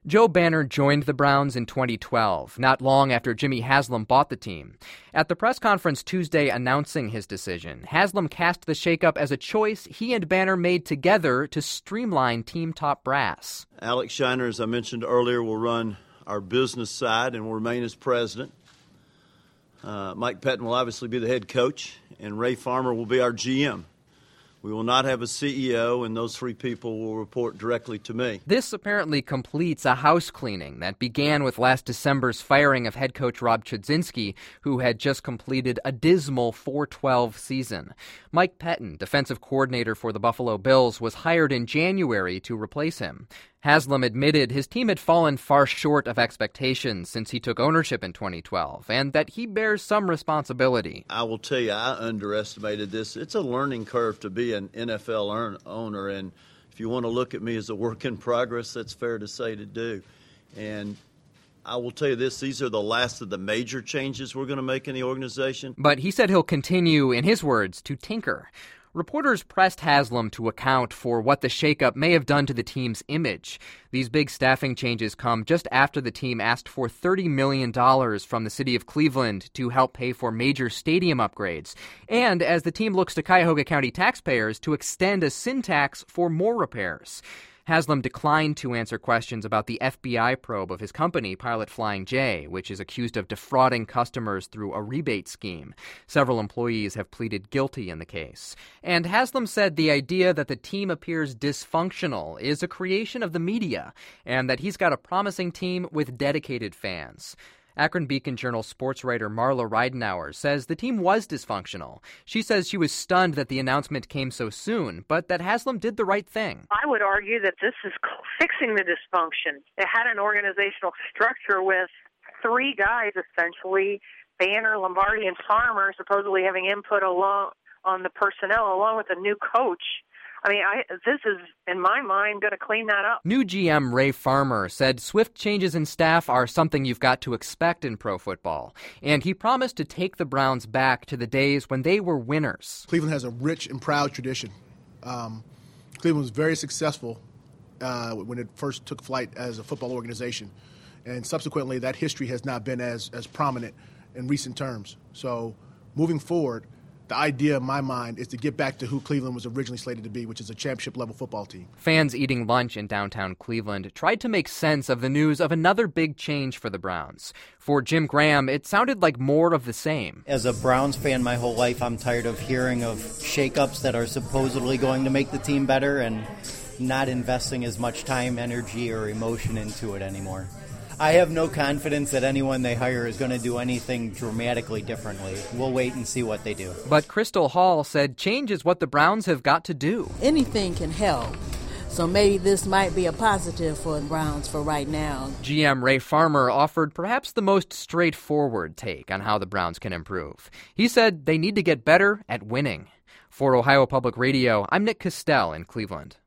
Joe Banner joined the Browns in 2012, not long after Jimmy Haslam bought the team. At the press conference Tuesday announcing his decision, Haslam cast the shakeup as a choice he and Banner made together to streamline team top brass. Alex Shiner, as I mentioned earlier, will run our business side and will remain as president. Mike Pettine will obviously be the head coach, and Ray Farmer will be our GM. We will not have a CEO, and those three people will report directly to me. This apparently completes a house cleaning that began with last December's firing of head coach Rob Chudzinski, who had just completed a dismal 4-12 season. Mike Pettine, defensive coordinator for the Buffalo Bills, was hired in January to replace him. Haslam admitted his team had fallen far short of expectations since he took ownership in 2012, and that he bears some responsibility. I will tell you, I underestimated this. It's a learning curve to be an NFL owner, and if you want to look at me as a work in progress, that's fair to say to do. And I will tell you this, these are the last of the major changes we're going to make in the organization. But he said he'll continue, in his words, to tinker. Reporters pressed Haslam to account for what the shakeup may have done to the team's image. These big staffing changes come just after the team asked for $30 million from the city of Cleveland to help pay for major stadium upgrades, and as the team looks to Cuyahoga County taxpayers to extend a sin tax for more repairs. Haslam declined to answer questions about the FBI probe of his company, Pilot Flying J, which is accused of defrauding customers through a rebate scheme. Several employees have pleaded guilty in the case. And Haslam said the idea that the team appears dysfunctional is a creation of the media, and that he's got a promising team with dedicated fans. Akron Beacon-Journal sports writer Marla Ridenour says the team was dysfunctional. She says she was stunned that the announcement came so soon, but that Haslam did the right thing. I would argue that this is fixing the dysfunction. It had an organizational structure with three guys, essentially, Banner, Lombardi, and Farmer, supposedly having input along on the personnel, along with a new coach. I mean, this is, in my mind, going to clean that up. New GM Ray Farmer said swift changes in staff are something you've got to expect in pro football. And he promised to take the Browns back to the days when they were winners. Cleveland has a rich and proud tradition. Cleveland was very successful when it first took flight as a football organization. And subsequently, that history has not been as prominent in recent terms. So moving forward, the idea in my mind is to get back to who Cleveland was originally slated to be, which is a championship-level football team. Fans eating lunch in downtown Cleveland tried to make sense of the news of another big change for the Browns. For Jim Graham, it sounded like more of the same. As a Browns fan my whole life, I'm tired of hearing of shakeups that are supposedly going to make the team better and not investing as much time, energy, or emotion into it anymore. I have no confidence that anyone they hire is going to do anything dramatically differently. We'll wait and see what they do. But Crystal Hall said change is what the Browns have got to do. Anything can help. So maybe this might be a positive for the Browns for right now. GM Ray Farmer offered perhaps the most straightforward take on how the Browns can improve. He said they need to get better at winning. For Ohio Public Radio, I'm Nick Costell in Cleveland.